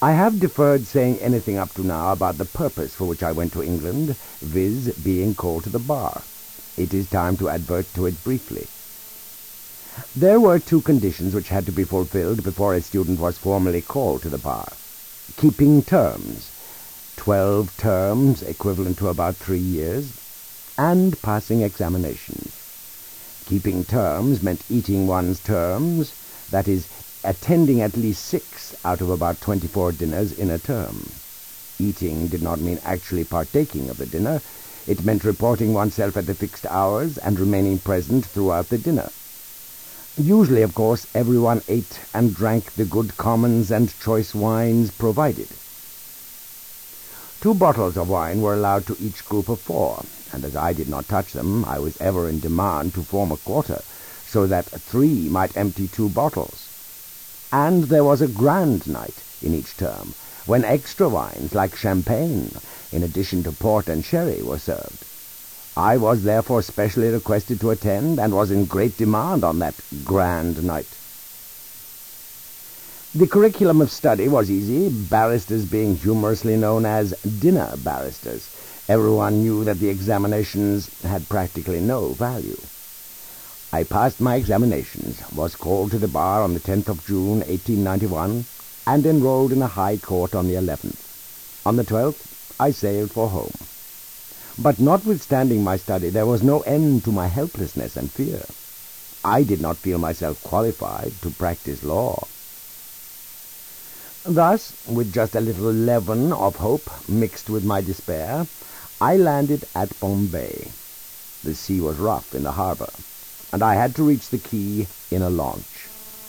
I have deferred saying anything up to now about the purpose for which I went to England, viz., being called to the bar. It is time to advert to it briefly. There were two conditions which had to be fulfilled before a student was formally called to the bar. Keeping terms, 12 terms, equivalent to about 3 years, and passing examinations. Keeping terms meant eating one's terms, that is, attending at least 6 out of about 24 dinners in a term. Eating did not mean actually partaking of the dinner. It meant reporting oneself at the fixed hours and remaining present throughout the dinner. Usually, of course, everyone ate and drank the good commons and choice wines provided. 2 bottles of wine were allowed to each group of 4, and as I did not touch them, I was ever in demand to form a quarter, so that 3 might empty 2 bottles. And there was a grand night in each term, when extra wines, like champagne, in addition to port and sherry, were served. I was therefore specially requested to attend, and was in great demand on that grand night. The curriculum of study was easy, barristers being humorously known as dinner barristers. Everyone knew that the examinations had practically no value. I passed my examinations, was called to the bar on the 10th of June, 1891, and enrolled in the High Court on the 11th. On the 12th, I sailed for home. But notwithstanding my study, there was no end to my helplessness and fear. I did not feel myself qualified to practice law. Thus, with just a little leaven of hope mixed with my despair, I landed at Bombay. The sea was rough in the harbor, and I had to reach the quay in a launch.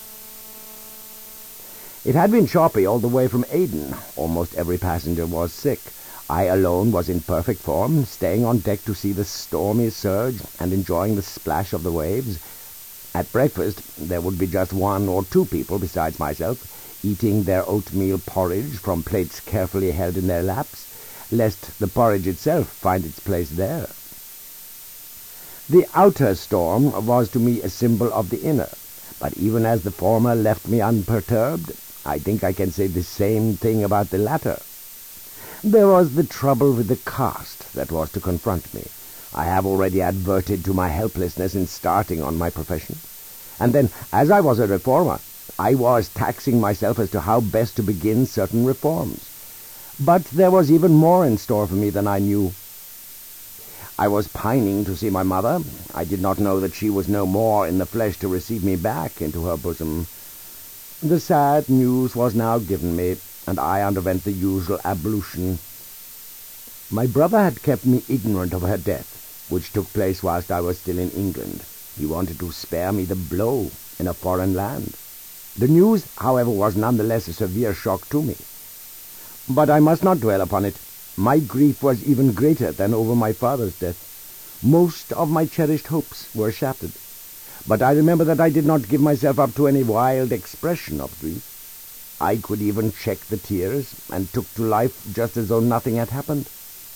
It had been choppy all the way from Aden. Almost every passenger was sick. I alone was in perfect form, staying on deck to see the stormy surge and enjoying the splash of the waves. At breakfast, there would be just 1 or 2 people besides myself, eating their oatmeal porridge from plates carefully held in their laps, lest the porridge itself find its place there. The outer storm was to me a symbol of the inner, but even as the former left me unperturbed, I think I can say the same thing about the latter. There was the trouble with the caste that was to confront me. I have already adverted to my helplessness in starting on my profession. And then, as I was a reformer, I was taxing myself as to how best to begin certain reforms. But there was even more in store for me than I knew. I was pining to see my mother. I did not know that she was no more in the flesh to receive me back into her bosom. The sad news was now given me, and I underwent the usual ablution. My brother had kept me ignorant of her death, which took place whilst I was still in England. He wanted to spare me the blow in a foreign land. The news, however, was none the less a severe shock to me. But I must not dwell upon it. My grief was even greater than over my father's death. Most of my cherished hopes were shattered. But I remember that I did not give myself up to any wild expression of grief. I could even check the tears, and took to life just as though nothing had happened.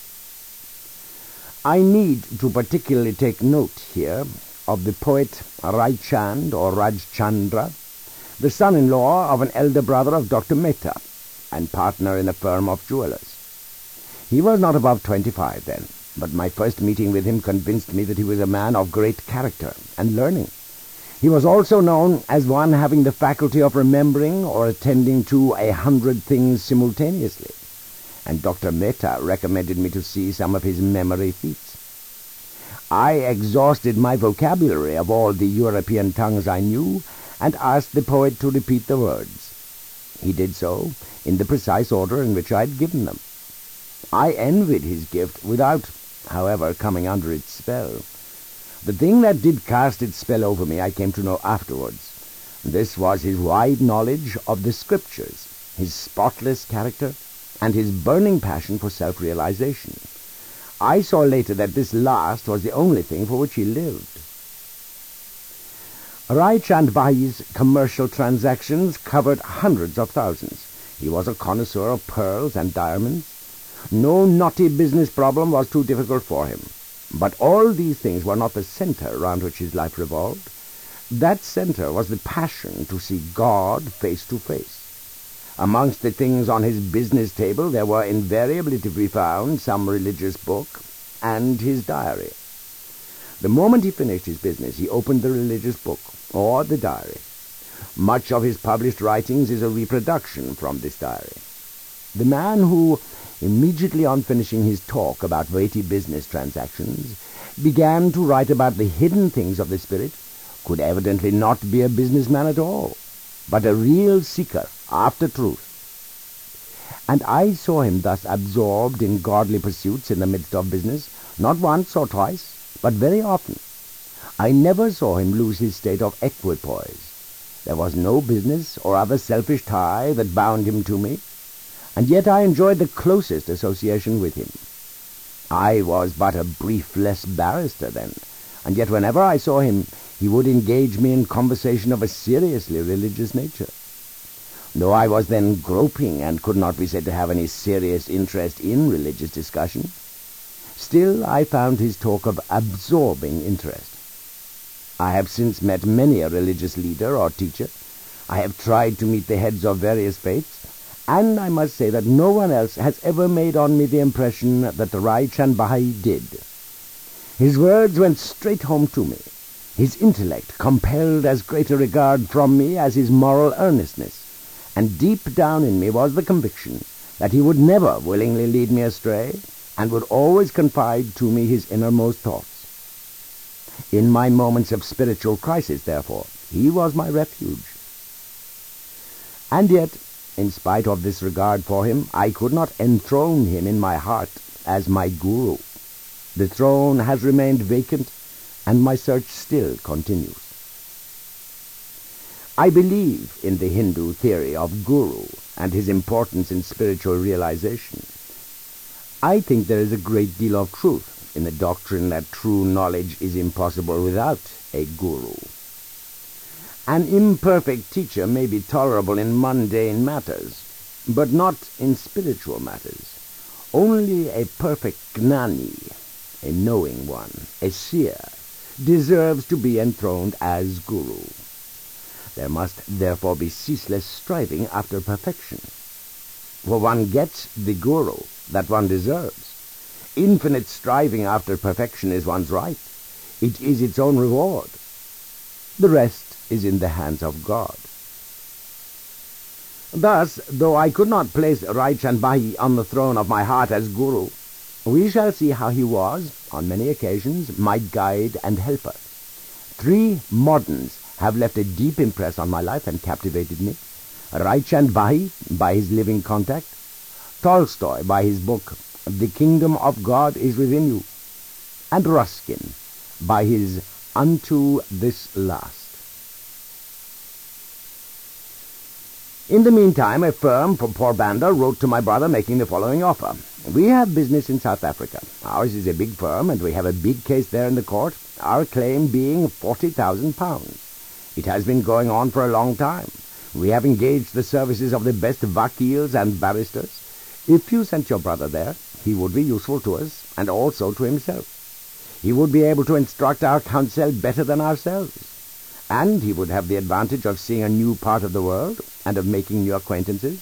I need to particularly take note here of the poet Raichand or Rajchandra, the son-in-law of an elder brother of Dr. Mehta, and partner in a firm of jewelers. He was not above 25 then, but my first meeting with him convinced me that he was a man of great character and learning. He was also known as one having the faculty of remembering or attending to 100 things simultaneously, and Dr. Mehta recommended me to see some of his memory feats. I exhausted my vocabulary of all the European tongues I knew, and asked the poet to repeat the words. He did so, in the precise order in which I had given them. I envied his gift without, however, coming under its spell. The thing that did cast its spell over me I came to know afterwards. This was his wide knowledge of the Scriptures, his spotless character, and his burning passion for self-realization. I saw later that this last was the only thing for which he lived. Raichand Bhai's commercial transactions covered hundreds of thousands. He was a connoisseur of pearls and diamonds. No knotty business problem was too difficult for him. But all these things were not the center round which his life revolved. That center was the passion to see God face to face. Amongst the things on his business table there were invariably to be found some religious book and his diary. The moment he finished his business, he opened the religious book or the diary. Much of his published writings is a reproduction from this diary. The man who, immediately on finishing his talk about weighty business transactions, began to write about the hidden things of the spirit, could evidently not be a businessman at all, but a real seeker after truth. And I saw him thus absorbed in godly pursuits in the midst of business, not once or twice, but very often. I never saw him lose his state of equipoise. There was no business or other selfish tie that bound him to me, and yet I enjoyed the closest association with him. I was but a briefless barrister then, and yet whenever I saw him, he would engage me in conversation of a seriously religious nature. Though I was then groping and could not be said to have any serious interest in religious discussion, still I found his talk of absorbing interest. I have since met many a religious leader or teacher. I have tried to meet the heads of various faiths, and I must say that no one else has ever made on me the impression that Rai Chand Bahai did. His words went straight home to me. His intellect compelled as great a regard from me as his moral earnestness, and deep down in me was the conviction that he would never willingly lead me astray, and would always confide to me his innermost thoughts. In my moments of spiritual crisis, therefore, he was my refuge. And yet, in spite of this regard for him, I could not enthrone him in my heart as my guru. The throne has remained vacant, and my search still continues. I believe in the Hindu theory of guru and his importance in spiritual realization. I think there is a great deal of truth in the doctrine that true knowledge is impossible without a guru. An imperfect teacher may be tolerable in mundane matters, but not in spiritual matters. Only a perfect gnani, a knowing one, a seer, deserves to be enthroned as guru. There must therefore be ceaseless striving after perfection. For one gets the guru that one deserves. Infinite striving after perfection is one's right. It is its own reward. The rest is in the hands of God. Thus, though I could not place Rai Chand Bahai on the throne of my heart as guru, we shall see how he was, on many occasions, my guide and helper. 3 moderns have left a deep impress on my life and captivated me. Rai Chand Bahai, by his living contact; Tolstoy, by his book The Kingdom of God is Within You; and Ruskin, by his Unto This Last. In the meantime, a firm from Porbandar wrote to my brother making the following offer. We have business in South Africa. Ours is a big firm, and we have a big case there in the court, our claim being £40,000. It has been going on for a long time. We have engaged the services of the best vakils and barristers. If you sent your brother there, he would be useful to us, and also to himself. He would be able to instruct our counsel better than ourselves, and he would have the advantage of seeing a new part of the world, and of making new acquaintances.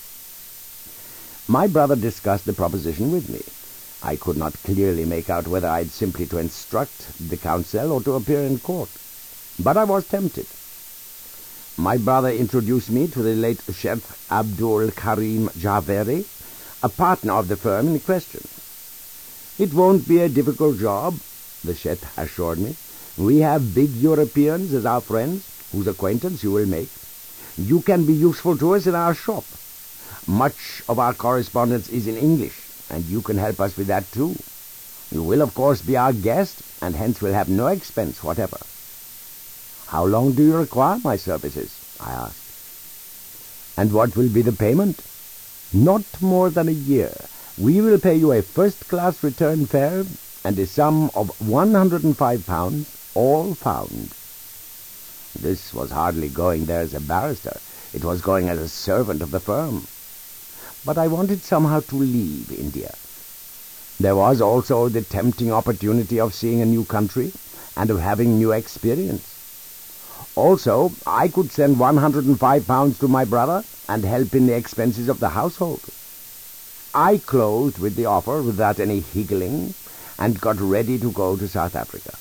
My brother discussed the proposition with me. I could not clearly make out whether I had simply to instruct the counsel or to appear in court, but I was tempted. My brother introduced me to the late Sheikh Abdul Karim Javeri, a partner of the firm in question. It won't be a difficult job, the Sheikh assured me. We have big Europeans as our friends, whose acquaintance you will make. You can be useful to us in our shop. Much of our correspondence is in English, and you can help us with that too. You will, of course, be our guest, and hence will have no expense whatever. How long do you require my services? I asked. And what will be the payment? Not more than a year. We will pay you a first-class return fare and a sum of £105, all found. This was hardly going there as a barrister. It was going as a servant of the firm. But I wanted somehow to leave India. There was also the tempting opportunity of seeing a new country and of having new experience. Also, I could send £105 to my brother and help in the expenses of the household. I closed with the offer without any higgling and got ready to go to South Africa.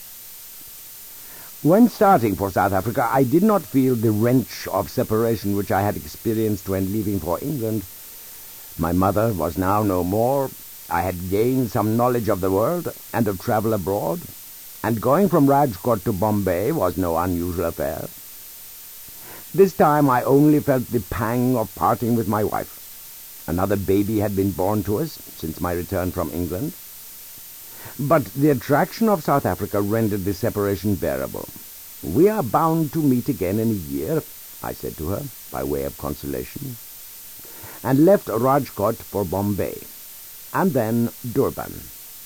When starting for South Africa, I did not feel the wrench of separation which I had experienced when leaving for England. My mother was now no more. I had gained some knowledge of the world and of travel abroad, and going from Rajkot to Bombay was no unusual affair. This time I only felt the pang of parting with my wife. Another baby had been born to us since my return from England. But the attraction of South Africa rendered the separation bearable. "We are bound to meet again in a year," I said to her, by way of consolation, and left Rajkot for Bombay, and then Durban.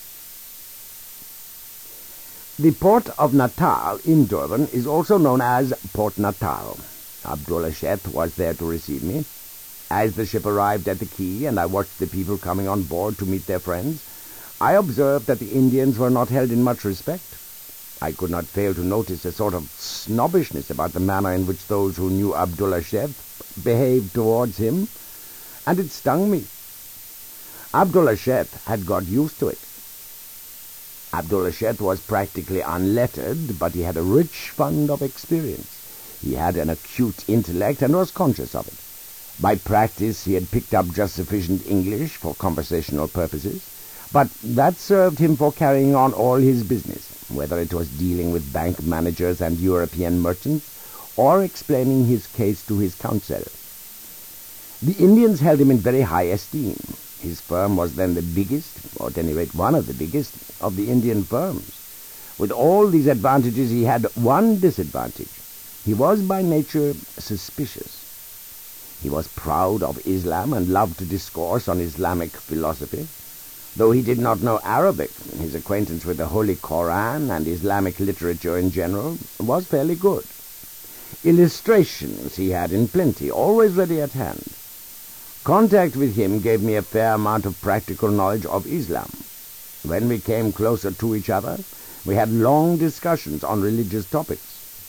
The port of Natal in Durban is also known as Port Natal. Abdullah Shet was there to receive me. As the ship arrived at the quay and I watched the people coming on board to meet their friends, I observed that the Indians were not held in much respect. I could not fail to notice a sort of snobbishness about the manner in which those who knew Abdullah Shet behaved towards him, and it stung me. Abdullah Shet had got used to it. Abdullah Shet was practically unlettered, but he had a rich fund of experience. He had an acute intellect and was conscious of it. By practice he had picked up just sufficient English for conversational purposes, but that served him for carrying on all his business, whether it was dealing with bank managers and European merchants, or explaining his case to his counsel. The Indians held him in very high esteem. His firm was then the biggest, or at any rate one of the biggest, of the Indian firms. With all these advantages he had one disadvantage. He was by nature suspicious. He was proud of Islam and loved to discourse on Islamic philosophy. Though he did not know Arabic, his acquaintance with the Holy Koran and Islamic literature in general was fairly good. Illustrations he had in plenty, always ready at hand. Contact with him gave me a fair amount of practical knowledge of Islam. When we came closer to each other, we had long discussions on religious topics.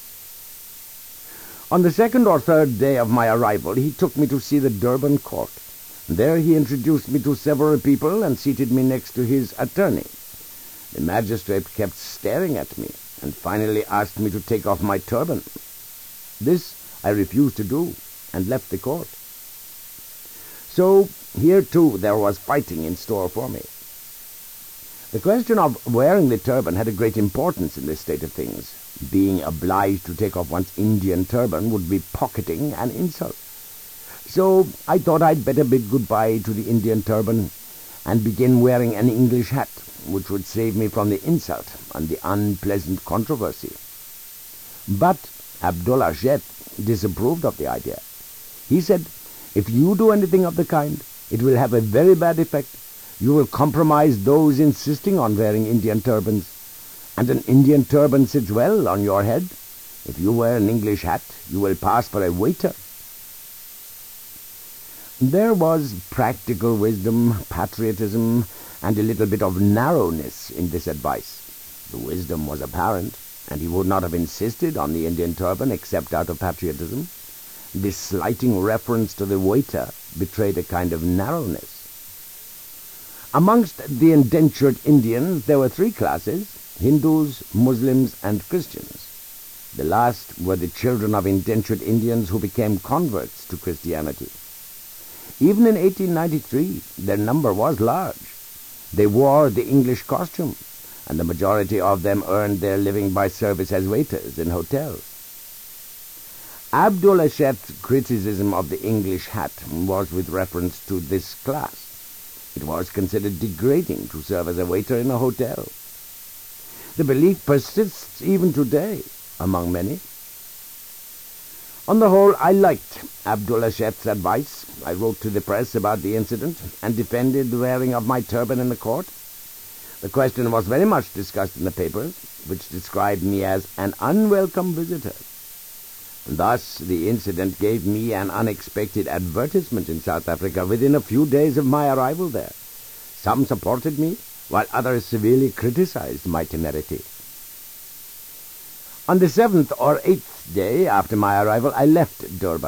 On the second or third day of my arrival, he took me to see the Durban court. There he introduced me to several people and seated me next to his attorney. The magistrate kept staring at me and finally asked me to take off my turban. This I refused to do and left the court. So here too there was fighting in store for me. The question of wearing the turban had a great importance in this state of things. Being obliged to take off one's Indian turban would be pocketing and insult. So I thought I'd better bid goodbye to the Indian turban and begin wearing an English hat, which would save me from the insult and the unpleasant controversy. But Abdullah Shet disapproved of the idea. He said, "If you do anything of the kind, it will have a very bad effect. You will compromise those insisting on wearing Indian turbans, and an Indian turban sits well on your head. If you wear an English hat, you will pass for a waiter." There was practical wisdom, patriotism, and a little bit of narrowness in this advice. The wisdom was apparent, and he would not have insisted on the Indian turban except out of patriotism. This slighting reference to the waiter betrayed a kind of narrowness. Amongst the indentured Indians there were three classes: Hindus, Muslims, and Christians. The last were the children of indentured Indians who became converts to Christianity. Even in 1893, their number was large. They wore the English costume, and the majority of them earned their living by service as waiters in hotels. Abdullah Shet's criticism of the English hat was with reference to this class. It was considered degrading to serve as a waiter in a hotel. The belief persists even today among many. On the whole, I liked Abdullah Shet's advice. I wrote to the press about the incident and defended the wearing of my turban in the court. The question was very much discussed in the papers, which described me as an unwelcome visitor. Thus, the incident gave me an unexpected advertisement in South Africa within a few days of my arrival there. Some supported me, while others severely criticized my temerity. On the 7th or 8th day after my arrival, I left Durban.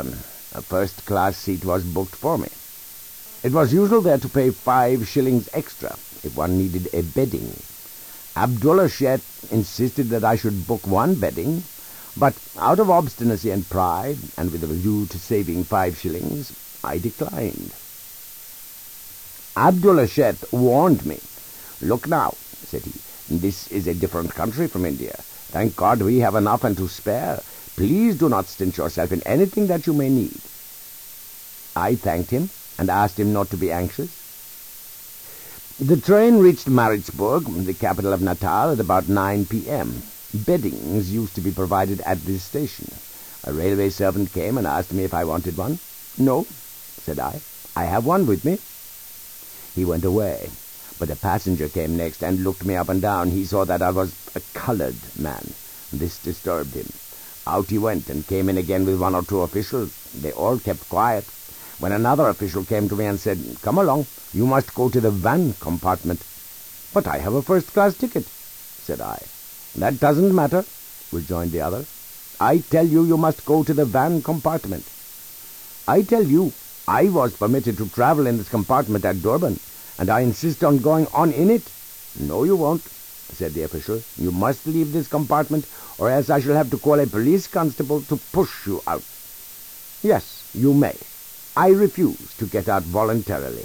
A first-class seat was booked for me. It was usual there to pay 5 shillings extra if one needed a bedding. Abdullah Shet insisted that I should book one bedding, but out of obstinacy and pride, and with a view to saving 5 shillings, I declined. Abdullah Shet warned me. "Look now," said he, "this is a different country from India. Thank God we have enough and to spare. Please do not stint yourself in anything that you may need." I thanked him and asked him not to be anxious. The train reached Maritzburg, the capital of Natal, at about 9 p.m. Beddings used to be provided at this station. A railway servant came and asked me if I wanted one. "No," said I. "I have one with me." He went away, but a passenger came next and looked me up and down. He saw that I was a colored man. This disturbed him. Out he went and came in again with 1 or 2 officials. They all kept quiet. When another official came to me and said, "Come along, you must go to the van compartment." "But I have a first-class ticket," said I. "That doesn't matter," rejoined the other. "I tell you, you must go to the van compartment." "I tell you, I was permitted to travel in this compartment at Durban, and I insist on going on in it." "No, you won't," said the official. "You must leave this compartment, or else I shall have to call a police constable to push you out." "Yes, you may. I refuse to get out voluntarily."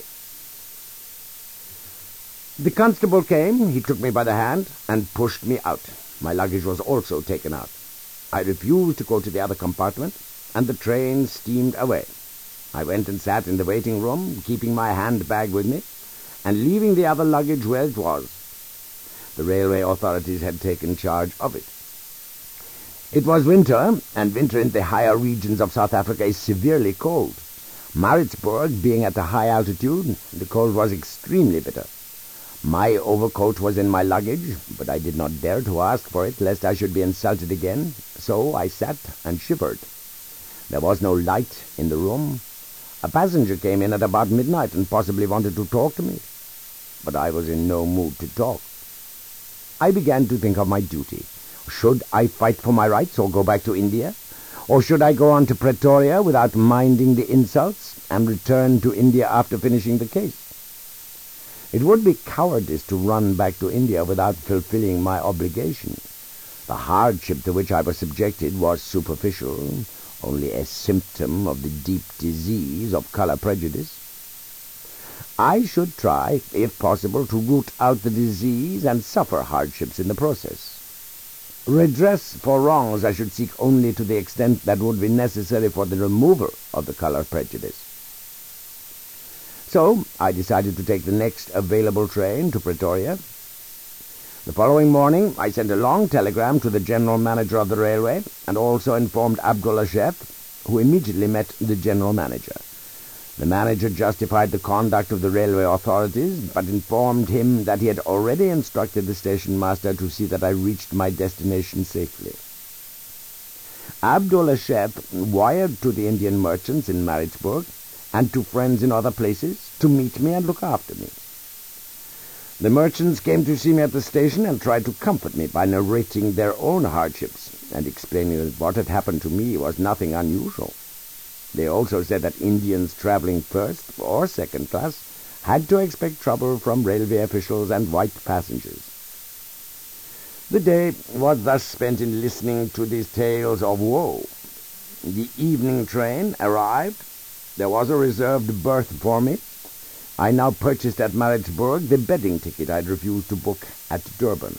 The constable came, he took me by the hand, and pushed me out. My luggage was also taken out. I refused to go to the other compartment, and the train steamed away. I went and sat in the waiting room, keeping my handbag with me, and leaving the other luggage where it was. The railway authorities had taken charge of it. It was winter, and winter in the higher regions of South Africa is severely cold. Maritzburg being at a high altitude, the cold was extremely bitter. My overcoat was in my luggage, but I did not dare to ask for it, lest I should be insulted again, so I sat and shivered. There was no light in the room. A passenger came in at about midnight and possibly wanted to talk to me, but I was in no mood to talk. I began to think of my duty. Should I fight for my rights or go back to India? Or should I go on to Pretoria without minding the insults and return to India after finishing the case? It would be cowardice to run back to India without fulfilling my obligation. The hardship to which I was subjected was superficial, only a symptom of the deep disease of color prejudice. I should try, if possible, to root out the disease and suffer hardships in the process. Redress for wrongs I should seek only to the extent that would be necessary for the removal of the color prejudice. So I decided to take the next available train to Pretoria. The following morning I sent a long telegram to the general manager of the railway and also informed Abdullah Shet, who immediately met the general manager. The manager justified the conduct of the railway authorities, but informed him that he had already instructed the station master to see that I reached my destination safely. Abdullah Shet wired to the Indian merchants in Maritzburg and to friends in other places to meet me and look after me. The merchants came to see me at the station and tried to comfort me by narrating their own hardships and explaining that what had happened to me was nothing unusual. They also said that Indians traveling first or second class had to expect trouble from railway officials and white passengers. The day was thus spent in listening to these tales of woe. The evening train arrived. There was a reserved berth for me. I now purchased at Maritzburg the bedding ticket I had refused to book at Durban.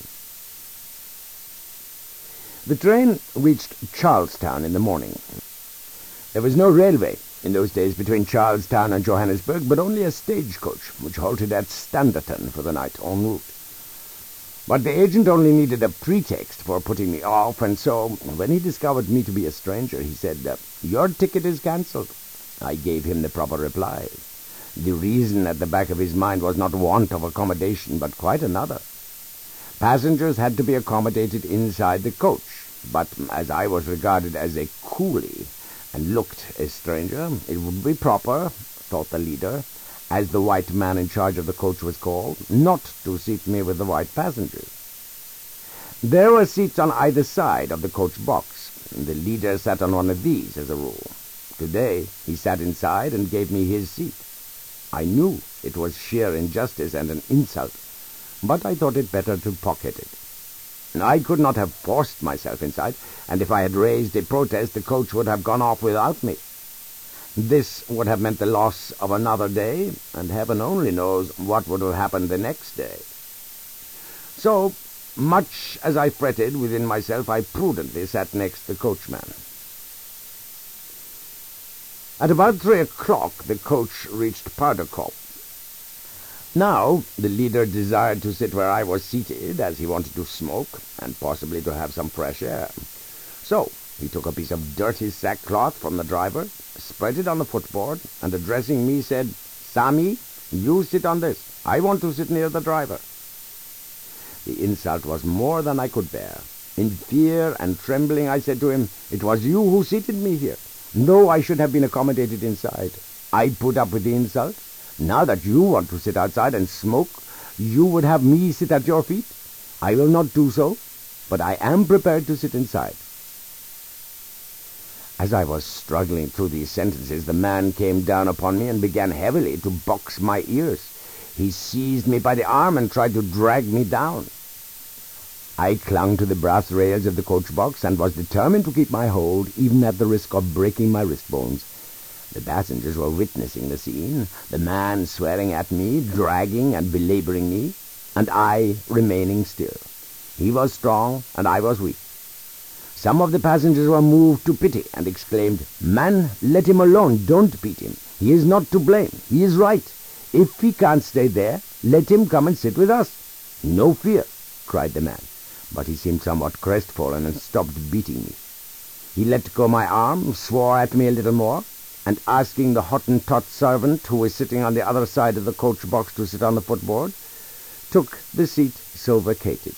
The train reached Charlestown in the morning. There was no railway in those days between Charlestown and Johannesburg, but only a stagecoach, which halted at Standerton for the night en route. But the agent only needed a pretext for putting me off, and so, when he discovered me to be a stranger, he said, "Your ticket is cancelled." I gave him the proper reply. The reason at the back of his mind was not want of accommodation, but quite another. Passengers had to be accommodated inside the coach, but as I was regarded as a coolie and looked a stranger, it would be proper, thought the leader, as the white man in charge of the coach was called, not to seat me with the white passengers. There were seats on either side of the coach box. The leader sat on one of these, as a rule. Today he sat inside and gave me his seat. I knew it was sheer injustice and an insult, but I thought it better to pocket it. I could not have forced myself inside, and if I had raised a protest, the coach would have gone off without me. This would have meant the loss of another day, and heaven only knows what would have happened the next day. So, much as I fretted within myself, I prudently sat next the coachman. At about 3 o'clock, the coach reached Parderkop. Now, the leader desired to sit where I was seated, as he wanted to smoke, and possibly to have some fresh air. So, he took a piece of dirty sackcloth from the driver, spread it on the footboard, and addressing me said, "Sami, you sit on this. I want to sit near the driver." The insult was more than I could bear. In fear and trembling, I said to him, "It was you who seated me here. No, I should have been accommodated inside. I put up with the insult. Now that you want to sit outside and smoke, you would have me sit at your feet. I will not do so, but I am prepared to sit inside." As I was struggling through these sentences, the man came down upon me and began heavily to box my ears. He seized me by the arm and tried to drag me down. I clung to the brass rails of the coach box and was determined to keep my hold, even at the risk of breaking my wrist bones. The passengers were witnessing the scene, the man swearing at me, dragging and belaboring me, and I remaining still. He was strong, and I was weak. Some of the passengers were moved to pity and exclaimed, "Man, let him alone, don't beat him. He is not to blame. He is right. If he can't stay there, let him come and sit with us." "No fear," cried the man, but he seemed somewhat crestfallen and stopped beating me. He let go my arm, swore at me a little more, and asking the Hottentot servant, who was sitting on the other side of the coach box, to sit on the footboard, took the seat so vacated.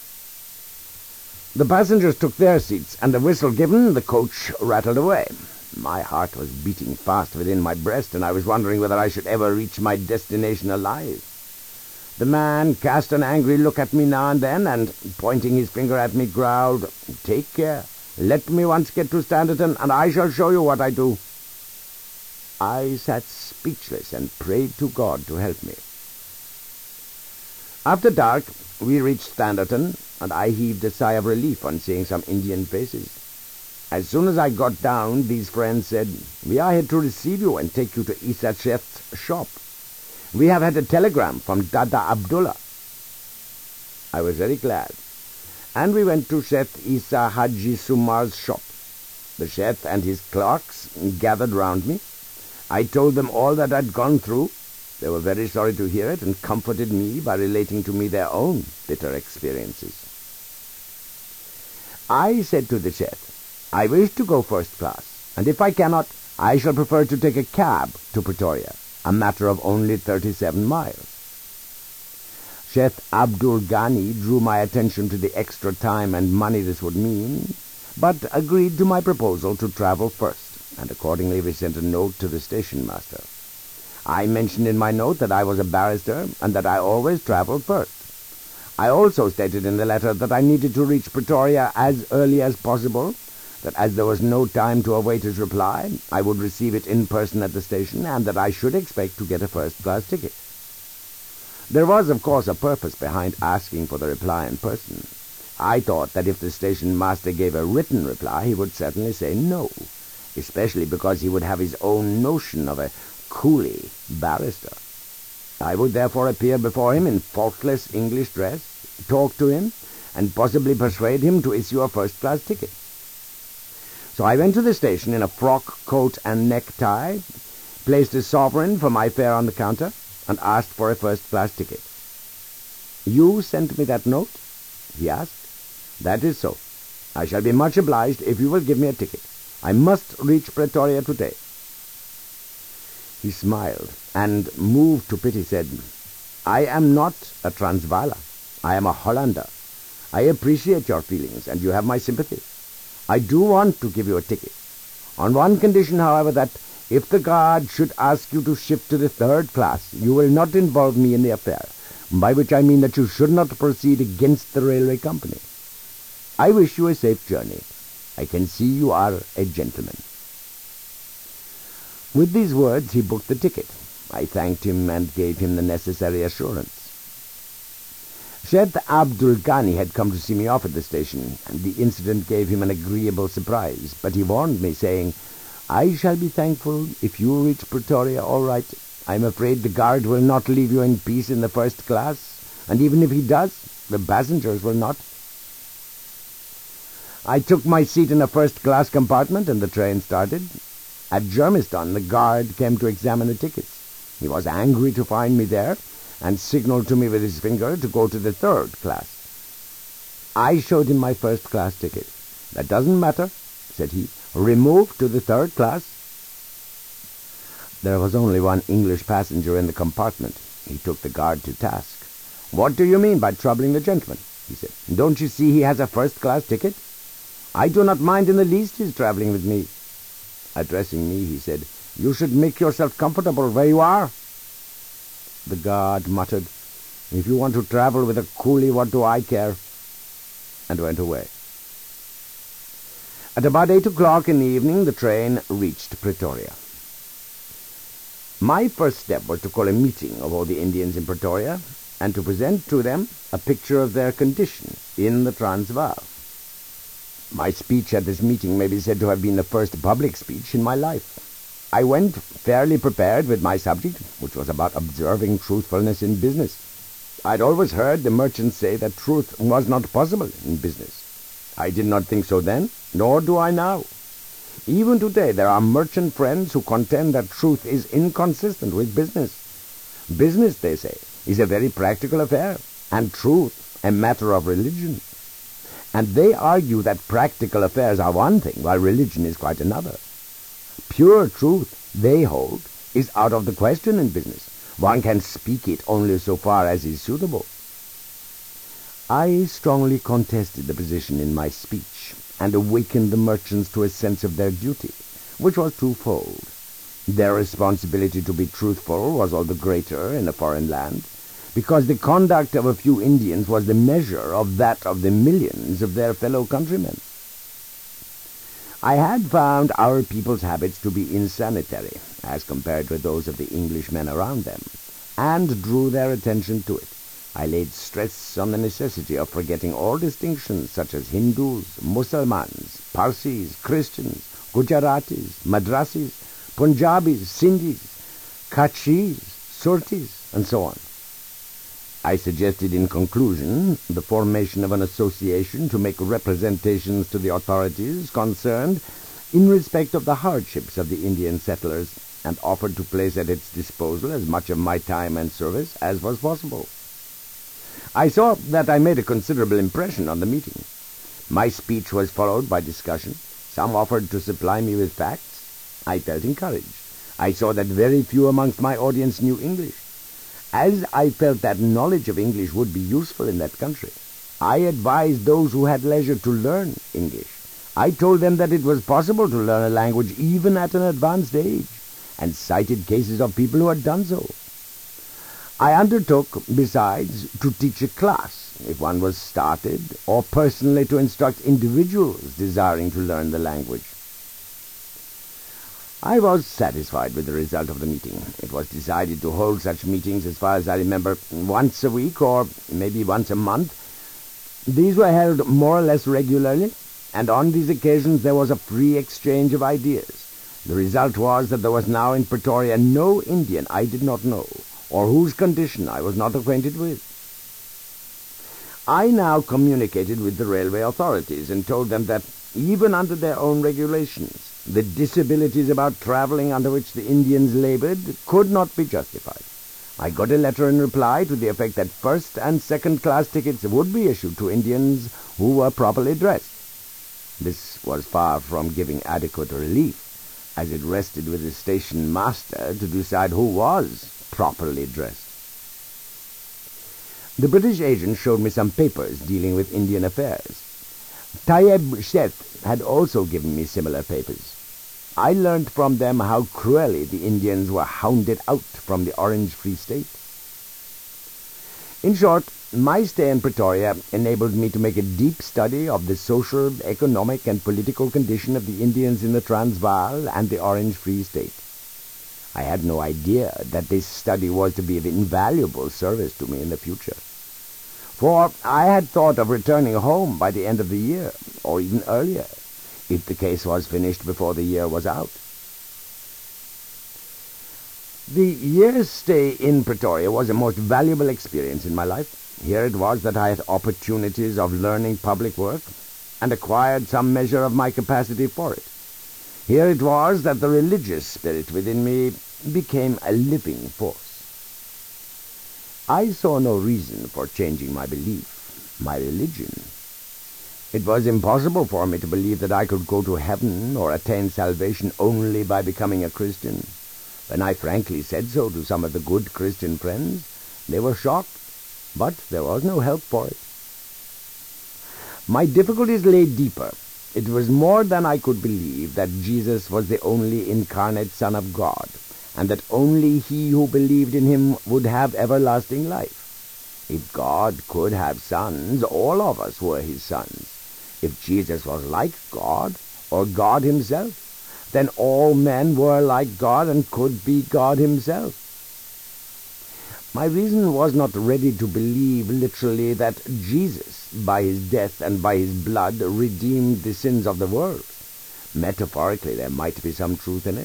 The passengers took their seats, and the whistle given, the coach rattled away. My heart was beating fast within my breast, and I was wondering whether I should ever reach my destination alive. The man cast an angry look at me now and then, and, pointing his finger at me, growled, "Take care. Let me once get to Standerton, and I shall show you what I do." I sat speechless and prayed to God to help me. After dark, we reached Standerton, and I heaved a sigh of relief on seeing some Indian faces. As soon as I got down, these friends said, "We are here to receive you and take you to Isa Sheth's shop. We have had a telegram from Dada Abdullah." I was very glad, and we went to Sheth Isa Haji Sumar's shop. The Sheth and his clerks gathered round me. I told them all that I'd gone through. They were very sorry to hear it, and comforted me by relating to me their own bitter experiences. I said to the Sheth, "I wish to go first class, and if I cannot, I shall prefer to take a cab to Pretoria, a matter of only 37 miles. Sheth Abdul Ghani drew my attention to the extra time and money this would mean, but agreed to my proposal to travel first, and accordingly we sent a note to the station master. I mentioned in my note that I was a barrister, and that I always travelled first. I also stated in the letter that I needed to reach Pretoria as early as possible, that as there was no time to await his reply, I would receive it in person at the station, and that I should expect to get a first-class ticket. There was, of course, a purpose behind asking for the reply in person. I thought that if the station master gave a written reply, he would certainly say no, especially because he would have his own notion of a coolie barrister. I would therefore appear before him in faultless English dress, talk to him, and possibly persuade him to issue a first-class ticket. So I went to the station in a frock coat and necktie, placed a sovereign for my fare on the counter, and asked for a first-class ticket. "You sent me that note?" he asked. "That is so. I shall be much obliged if you will give me a ticket. I must reach Pretoria today." He smiled, and, moved to pity, said, "I am not a Transvaaler. I am a Hollander. I appreciate your feelings, and you have my sympathy. I do want to give you a ticket. On one condition, however, that if the guard should ask you to shift to the third class, you will not involve me in the affair, by which I mean that you should not proceed against the railway company. I wish you a safe journey. I can see you are a gentleman." With these words, he booked the ticket. I thanked him and gave him the necessary assurance. Sheikh Abdul Ghani had come to see me off at the station, and the incident gave him an agreeable surprise, but he warned me, saying, "I shall be thankful if you reach Pretoria all right. I'm afraid the guard will not leave you in peace in the first class, and even if he does, the passengers will not." I took my seat in a first-class compartment, and the train started. At Germiston, the guard came to examine the tickets. He was angry to find me there, and signaled to me with his finger to go to the third class. I showed him my first-class ticket. "That doesn't matter," said he. "Remove to the third class." There was only one English passenger in the compartment. He took the guard to task. "What do you mean by troubling the gentleman?" he said. "Don't you see he has a first-class ticket? I do not mind in the least his travelling with me." Addressing me, he said, "You should make yourself comfortable where you are." The guard muttered, "If you want to travel with a coolie, what do I care?" and went away. At about 8 o'clock in the evening, the train reached Pretoria. My first step was to call a meeting of all the Indians in Pretoria and to present to them a picture of their condition in the Transvaal. My speech at this meeting may be said to have been the first public speech in my life. I went fairly prepared with my subject, which was about observing truthfulness in business. I'd always heard the merchants say that truth was not possible in business. I did not think so then, nor do I now. Even today there are merchant friends who contend that truth is inconsistent with business. Business, they say, is a very practical affair, and truth a matter of religion. And they argue that practical affairs are one thing, while religion is quite another. Pure truth, they hold, is out of the question in business. One can speak it only so far as is suitable. I strongly contested the position in my speech, and awakened the merchants to a sense of their duty, which was twofold. Their responsibility to be truthful was all the greater in a foreign land, because the conduct of a few Indians was the measure of that of the millions of their fellow countrymen. I had found our people's habits to be insanitary, as compared with those of the Englishmen around them, and drew their attention to it. I laid stress on the necessity of forgetting all distinctions such as Hindus, Mussalmans, Parsis, Christians, Gujaratis, Madrasis, Punjabis, Sindhis, Kachis, Surtis, and so on. I suggested in conclusion the formation of an association to make representations to the authorities concerned in respect of the hardships of the Indian settlers, and offered to place at its disposal as much of my time and service as was possible. I saw that I made a considerable impression on the meeting. My speech was followed by discussion. Some offered to supply me with facts. I felt encouraged. I saw that very few amongst my audience knew English. As I felt that knowledge of English would be useful in that country, I advised those who had leisure to learn English. I told them that it was possible to learn a language even at an advanced age, and cited cases of people who had done so. I undertook, besides, to teach a class, if one was started, or personally to instruct individuals desiring to learn the language. I was satisfied with the result of the meeting. It was decided to hold such meetings, as far as I remember, once a week or maybe once a month. These were held more or less regularly, and on these occasions there was a free exchange of ideas. The result was that there was now in Pretoria no Indian I did not know, or whose condition I was not acquainted with. I now communicated with the railway authorities and told them that, even under their own regulations, the disabilities about travelling under which the Indians laboured could not be justified. I got a letter in reply to the effect that first- and second-class tickets would be issued to Indians who were properly dressed. This was far from giving adequate relief, as it rested with the station master to decide who was properly dressed. The British agent showed me some papers dealing with Indian affairs. Tayeb Sheth had also given me similar papers. I learnt from them how cruelly the Indians were hounded out from the Orange Free State. In short, my stay in Pretoria enabled me to make a deep study of the social, economic, and political condition of the Indians in the Transvaal and the Orange Free State. I had no idea that this study was to be of invaluable service to me in the future. For I had thought of returning home by the end of the year, or even earlier, if the case was finished before the year was out. The year's stay in Pretoria was a most valuable experience in my life. Here it was that I had opportunities of learning public work and acquired some measure of my capacity for it. Here it was that the religious spirit within me became a living force. I saw no reason for changing my belief, my religion. It was impossible for me to believe that I could go to heaven or attain salvation only by becoming a Christian. When I frankly said so to some of the good Christian friends, they were shocked, but there was no help for it. My difficulties lay deeper. It was more than I could believe that Jesus was the only incarnate Son of God, and that only he who believed in him would have everlasting life. If God could have sons, all of us were his sons. If Jesus was like God, or God himself, then all men were like God and could be God himself. My reason was not ready to believe literally that Jesus, by his death and by his blood, redeemed the sins of the world. Metaphorically, there might be some truth in it.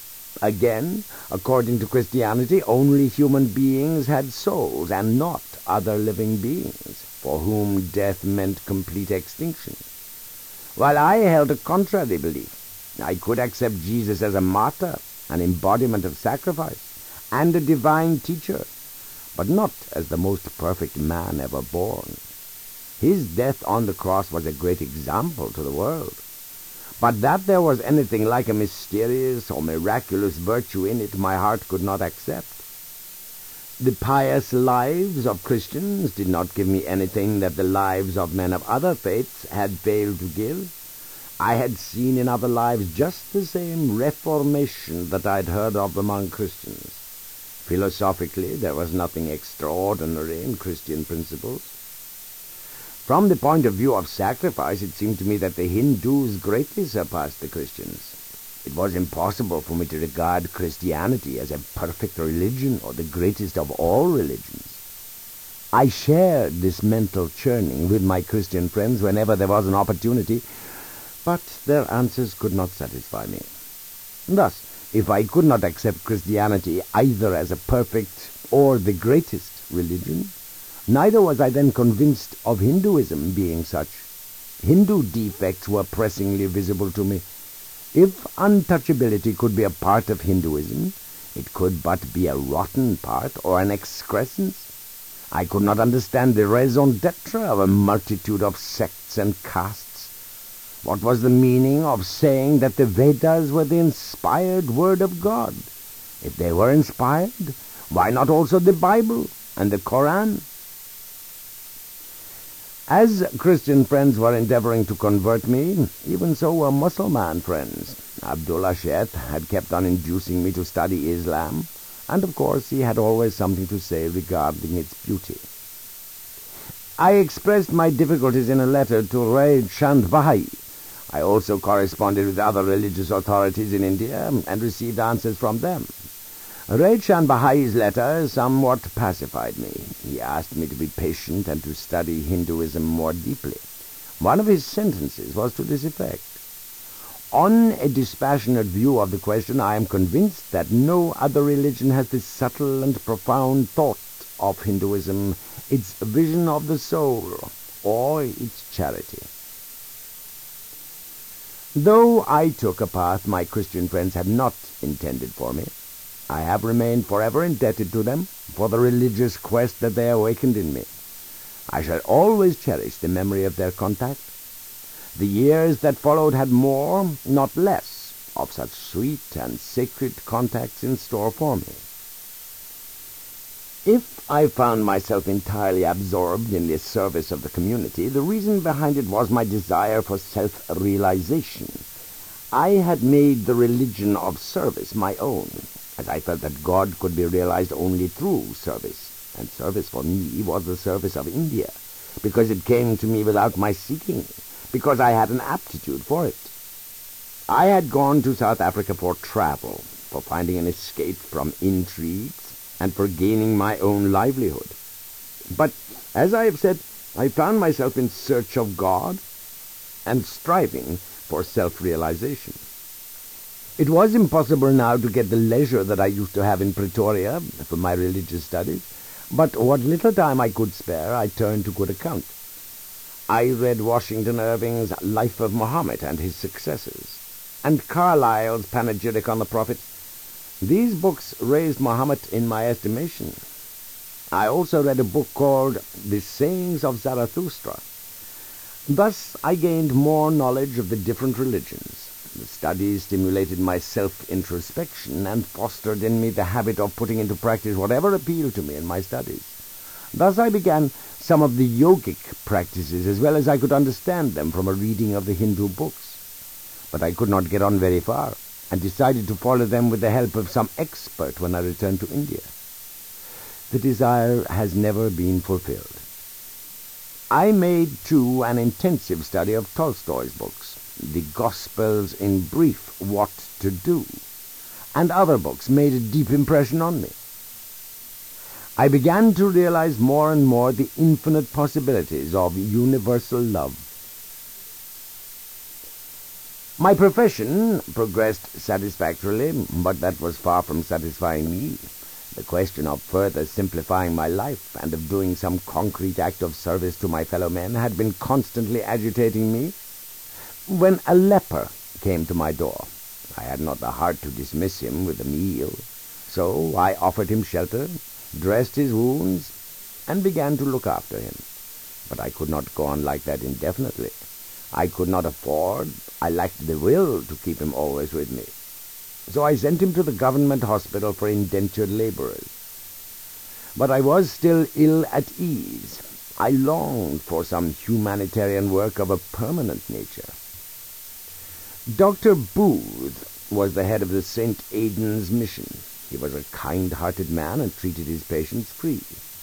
Again, according to Christianity, only human beings had souls, and not other living beings, for whom death meant complete extinction. While I held a contrary belief, I could accept Jesus as a martyr, an embodiment of sacrifice, and a divine teacher, but not as the most perfect man ever born. His death on the cross was a great example to the world. But that there was anything like a mysterious or miraculous virtue in it, my heart could not accept. The pious lives of Christians did not give me anything that the lives of men of other faiths had failed to give. I had seen in other lives just the same reformation that I had heard of among Christians. Philosophically, there was nothing extraordinary in Christian principles. From the point of view of sacrifice, it seemed to me that the Hindus greatly surpassed the Christians. It was impossible for me to regard Christianity as a perfect religion or the greatest of all religions. I shared this mental churning with my Christian friends whenever there was an opportunity, but their answers could not satisfy me. Thus, if I could not accept Christianity either as a perfect or the greatest religion, neither was I then convinced of Hinduism being such. Hindu defects were pressingly visible to me. If untouchability could be a part of Hinduism, it could but be a rotten part or an excrescence. I could not understand the raison d'etre of a multitude of sects and castes. What was the meaning of saying that the Vedas were the inspired word of God? If they were inspired, why not also the Bible and the Koran? As Christian friends were endeavoring to convert me, even so were Mussulman friends. Abdullah Shet had kept on inducing me to study Islam, and of course he had always something to say regarding its beauty. I expressed my difficulties in a letter to Raid Chand Bahai. I also corresponded with other religious authorities in India and received answers from them. Raid Chand Bahai's letter somewhat pacified me. He asked me to be patient and to study Hinduism more deeply. One of his sentences was to this effect: "On a dispassionate view of the question, I am convinced that no other religion has the subtle and profound thought of Hinduism, its vision of the soul, or its charity." Though I took a path my Christian friends had not intended for me, I have remained forever indebted to them for the religious quest that they awakened in me. I shall always cherish the memory of their contact. The years that followed had more, not less, of such sweet and sacred contacts in store for me. If I found myself entirely absorbed in the service of the community, the reason behind it was my desire for self-realization. I had made the religion of service my own, as I felt that God could be realized only through service, and service for me was the service of India, because it came to me without my seeking, because I had an aptitude for it. I had gone to South Africa for travel, for finding an escape from intrigues, and for gaining my own livelihood. But, as I have said, I found myself in search of God and striving for self-realization. It was impossible now to get the leisure that I used to have in Pretoria for my religious studies, but what little time I could spare I turned to good account. I read Washington Irving's Life of Muhammad and his successors, and Carlyle's Panegyric on the Prophet. These books raised Muhammad in my estimation. I also read a book called The Sayings of Zarathustra. Thus I gained more knowledge of the different religions. The studies stimulated my self-introspection and fostered in me the habit of putting into practice whatever appealed to me in my studies. Thus I began some of the yogic practices as well as I could understand them from a reading of the Hindu books. But I could not get on very far, and decided to follow them with the help of some expert when I returned to India. The desire has never been fulfilled. I made, too, an intensive study of Tolstoy's books, The Gospels in Brief, What to Do, and other books made a deep impression on me. I began to realize more and more the infinite possibilities of universal love. My profession progressed satisfactorily, but that was far from satisfying me. The question of further simplifying my life and of doing some concrete act of service to my fellow men had been constantly agitating me. When a leper came to my door, I had not the heart to dismiss him with a meal, so I offered him shelter, dressed his wounds, and began to look after him. But I could not go on like that indefinitely. I could not afford, I lacked the will to keep him always with me. So I sent him to the government hospital for indentured laborers. But I was still ill at ease. I longed for some humanitarian work of a permanent nature. Dr. Booth was the head of the St. Aidan's mission. He was a kind-hearted man and treated his patients free.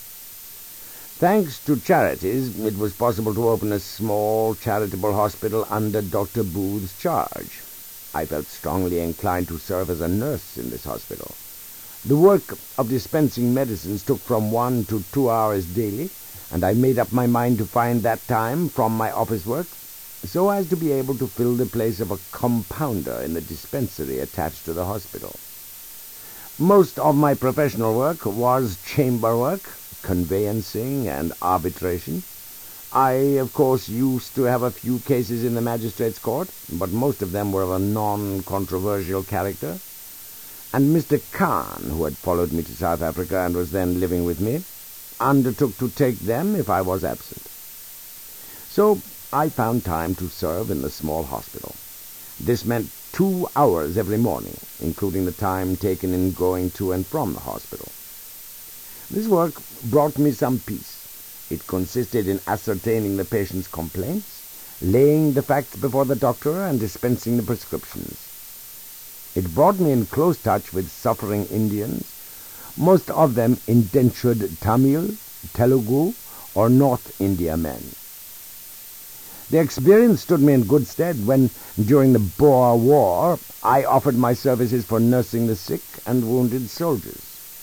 Thanks to charities, it was possible to open a small charitable hospital under Dr. Booth's charge. I felt strongly inclined to serve as a nurse in this hospital. The work of dispensing medicines took from 1 to 2 hours daily, and I made up my mind to find that time from my office work so as to be able to fill the place of a compounder in the dispensary attached to the hospital. Most of my professional work was chamber work, conveyancing, and arbitration. I, of course, used to have a few cases in the magistrate's court, but most of them were of a non-controversial character. And Mr. Khan, who had followed me to South Africa and was then living with me, undertook to take them if I was absent. So I found time to serve in the small hospital. This meant 2 hours every morning, including the time taken in going to and from the hospital. This work brought me some peace. It consisted in ascertaining the patient's complaints, laying the facts before the doctor, and dispensing the prescriptions. It brought me in close touch with suffering Indians, most of them indentured Tamil, Telugu, or North India men. The experience stood me in good stead when, during the Boer War, I offered my services for nursing the sick and wounded soldiers.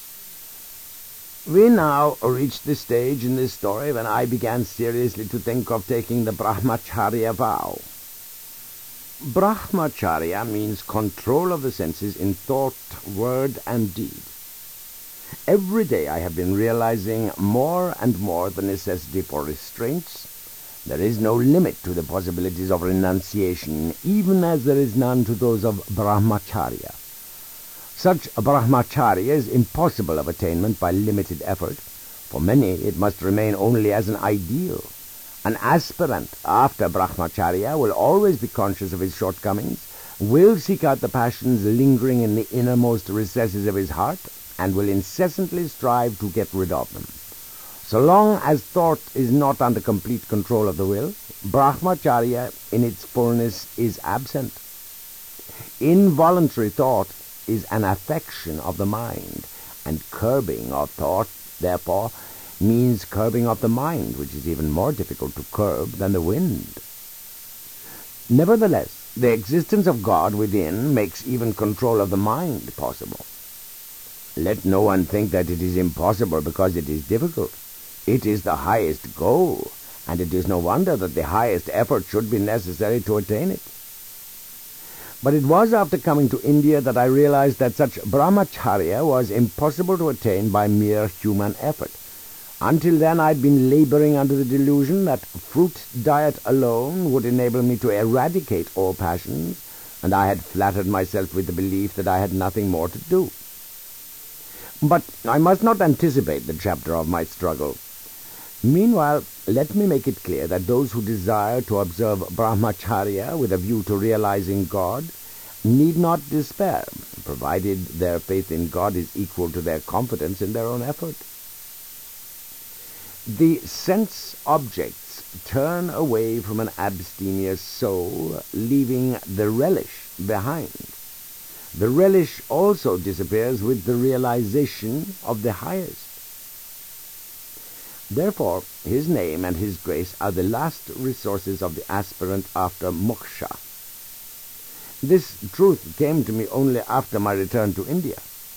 We now reached the stage in this story when I began seriously to think of taking the Brahmacharya vow. Brahmacharya means control of the senses in thought, word, and deed. Every day I have been realizing more and more the necessity for restraints. There is no limit to the possibilities of renunciation, even as there is none to those of Brahmacharya. Such Brahmacharya is impossible of attainment by limited effort. For many, it must remain only as an ideal. An aspirant after Brahmacharya will always be conscious of his shortcomings, will seek out the passions lingering in the innermost recesses of his heart, and will incessantly strive to get rid of them. So long as thought is not under complete control of the will, Brahmacharya in its fullness is absent. Involuntary thought is an affection of the mind, and curbing of thought, therefore, means curbing of the mind, which is even more difficult to curb than the wind. Nevertheless, The existence of God within makes even control of the mind possible. Let no one think that it is impossible because it is difficult. It is the highest goal, and it is no wonder that the highest effort should be necessary to attain it. But it was after coming to India that I realized that such brahmacharya was impossible to attain by mere human effort. Until then I had been laboring under the delusion that fruit diet alone would enable me to eradicate all passions, and I had flattered myself with the belief that I had nothing more to do. But I must not anticipate the chapter of my struggle. Meanwhile, let me make it clear that those who desire to observe brahmacharya with a view to realizing God need not despair, provided their faith in God is equal to their confidence in their own effort. The sense objects turn away from an abstemious soul, leaving the relish behind. The relish also disappears with the realization of the highest. Therefore, his name and his grace are the last resources of the aspirant after moksha. This truth came to me only after my return to India.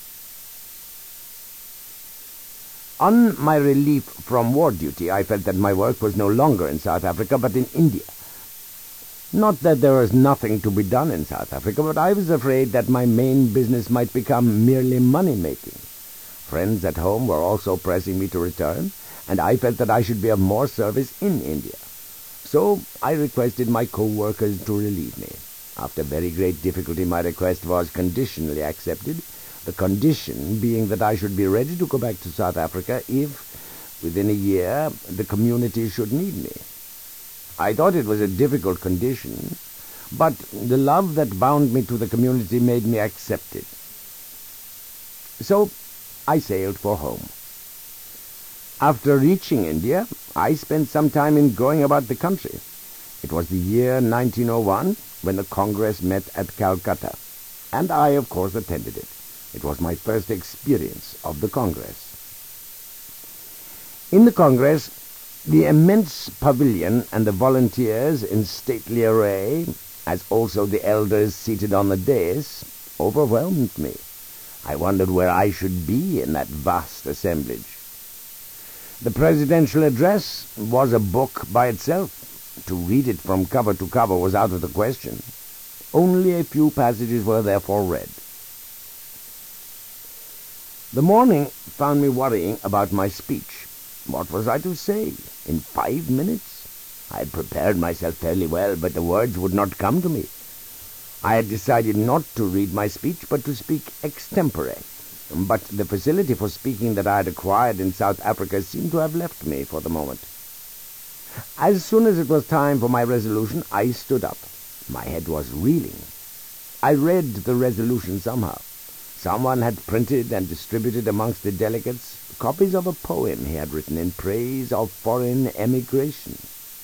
On my relief from war duty, I felt that my work was no longer in South Africa, but in India. Not that there was nothing to be done in South Africa, but I was afraid that my main business might become merely money-making. Friends at home were also pressing me to return, and I felt that I should be of more service in India. So I requested my co-workers to relieve me. After very great difficulty, my request was conditionally accepted, the condition being that I should be ready to go back to South Africa if, within a year, the community should need me. I thought it was a difficult condition, but the love that bound me to the community made me accept it. So I sailed for home. After reaching India, I spent some time in going about the country. It was the year 1901 when the Congress met at Calcutta, and I, of course, attended it. It was my first experience of the Congress. In the Congress, the immense pavilion and the volunteers in stately array, as also the elders seated on the dais, overwhelmed me. I wondered where I should be in that vast assemblage. The presidential address was a book by itself. To read it from cover to cover was out of the question. Only a few passages were therefore read. The morning found me worrying about my speech. What was I to say? In 5 minutes? I had prepared myself fairly well, but the words would not come to me. I had decided not to read my speech, but to speak extempore. But the facility for speaking that I had acquired in South Africa seemed to have left me for the moment. As soon as it was time for my resolution, I stood up. My head was reeling. I read the resolution somehow. Someone had printed and distributed amongst the delegates copies of a poem he had written in praise of foreign emigration.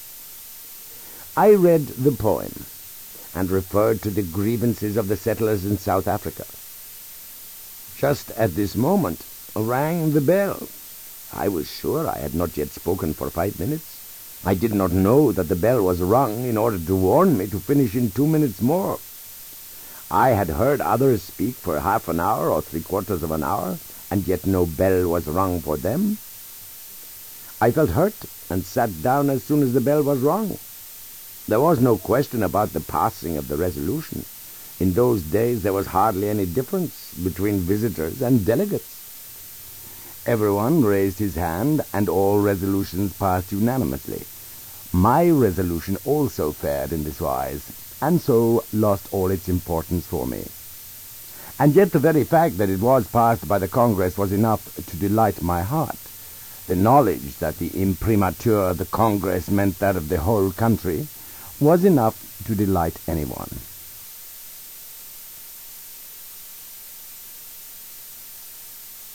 I read the poem and referred to the grievances of the settlers in South Africa. Just at this moment rang the bell. I was sure I had not yet spoken for 5 minutes. I did not know that the bell was rung in order to warn me to finish in 2 minutes more. I had heard others speak for half an hour or 3/4 of an hour, and yet no bell was rung for them. I felt hurt and sat down as soon as the bell was rung. There was no question about the passing of the resolution. In those days there was hardly any difference between visitors and delegates. Everyone raised his hand, and all resolutions passed unanimously. My resolution also fared in this wise, and so lost all its importance for me. And yet the very fact that it was passed by the Congress was enough to delight my heart. The knowledge that the imprimatur of the Congress meant that of the whole country was enough to delight anyone.